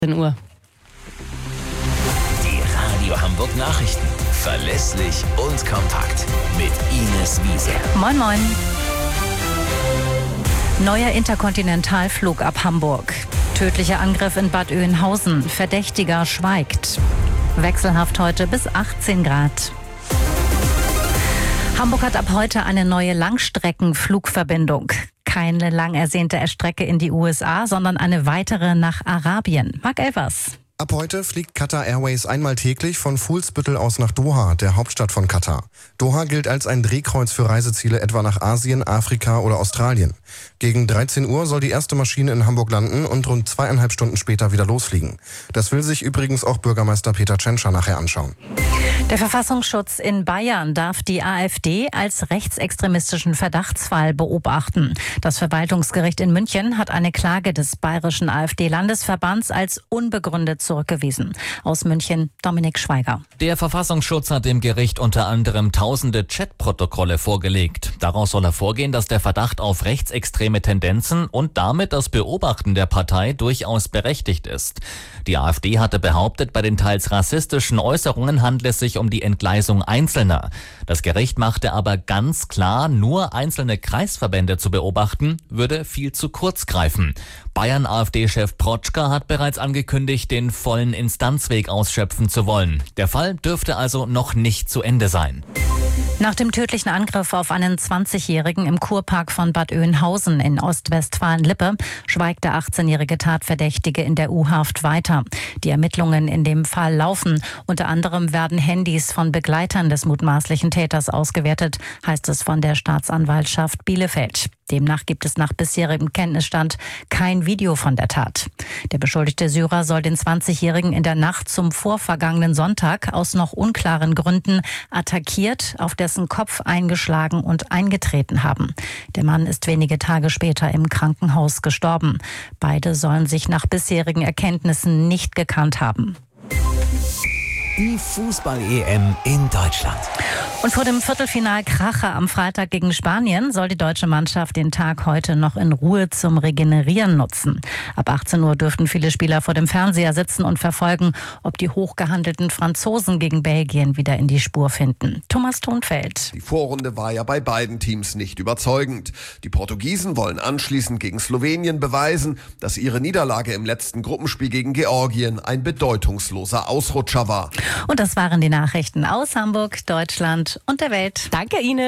Uhr. Die Radio Hamburg Nachrichten. Verlässlich und kompakt. Mit Ines Wiese. Moin, moin. Neuer Interkontinentalflug ab Hamburg. Tödlicher Angriff in Bad Oeynhausen. Verdächtiger schweigt. Wechselhaft heute bis 18 Grad. Hamburg hat ab heute eine neue Langstreckenflugverbindung. Keine lang ersehnte Strecke in die USA, sondern eine weitere nach Arabien. Marc Elvers. Ab heute fliegt Qatar Airways einmal täglich von Fuhlsbüttel aus nach Doha, der Hauptstadt von Katar. Doha gilt als ein Drehkreuz für Reiseziele etwa nach Asien, Afrika oder Australien. Gegen 13 Uhr soll die erste Maschine in Hamburg landen und rund 2,5 Stunden später wieder losfliegen. Das will sich übrigens auch Bürgermeister Peter Tschentscher nachher anschauen. Der Verfassungsschutz in Bayern darf die AfD als rechtsextremistischen Verdachtsfall beobachten. Das Verwaltungsgericht in München hat eine Klage des bayerischen AfD-Landesverbands als unbegründet zurückgewiesen. Aus München Dominik Schweiger. Der Verfassungsschutz hat dem Gericht unter anderem tausende Chatprotokolle vorgelegt. Daraus soll hervorgehen, dass der Verdacht auf rechtsextreme Tendenzen und damit das Beobachten der Partei durchaus berechtigt ist. Die AfD hatte behauptet, bei den teils rassistischen Äußerungen handle es sich um die Entgleisung Einzelner. Das Gericht machte aber ganz klar, nur einzelne Kreisverbände zu beobachten, würde viel zu kurz greifen. Bayern-AfD-Chef Protschka hat bereits angekündigt, den vollen Instanzweg ausschöpfen zu wollen. Der Fall dürfte also noch nicht zu Ende sein. Nach dem tödlichen Angriff auf einen 20-Jährigen im Kurpark von Bad Oeynhausen in Ostwestfalen-Lippe schweigt der 18-jährige Tatverdächtige in der U-Haft weiter. Die Ermittlungen in dem Fall laufen. Unter anderem werden Handys von Begleitern des mutmaßlichen Täters ausgewertet, heißt es von der Staatsanwaltschaft Bielefeld. Demnach gibt es nach bisherigem Kenntnisstand kein Video von der Tat. Der beschuldigte Syrer soll den 20-Jährigen in der Nacht zum vorvergangenen Sonntag aus noch unklaren Gründen attackiert, auf dessen Kopf eingeschlagen und eingetreten haben. Der Mann ist wenige Tage später im Krankenhaus gestorben. Beide sollen sich nach bisherigen Erkenntnissen nicht gekannt haben. Die Fußball-EM in Deutschland. Und vor dem Viertelfinal-Kracher am Freitag gegen Spanien soll die deutsche Mannschaft den Tag heute noch in Ruhe zum Regenerieren nutzen. Ab 18 Uhr dürften viele Spieler vor dem Fernseher sitzen und verfolgen, ob die hochgehandelten Franzosen gegen Belgien wieder in die Spur finden. Thomas Thonfeld. Die Vorrunde war ja bei beiden Teams nicht überzeugend. Die Portugiesen wollen anschließend gegen Slowenien beweisen, dass ihre Niederlage im letzten Gruppenspiel gegen Georgien ein bedeutungsloser Ausrutscher war. Und das waren die Nachrichten aus Hamburg, Deutschland und der Welt. Danke Ihnen.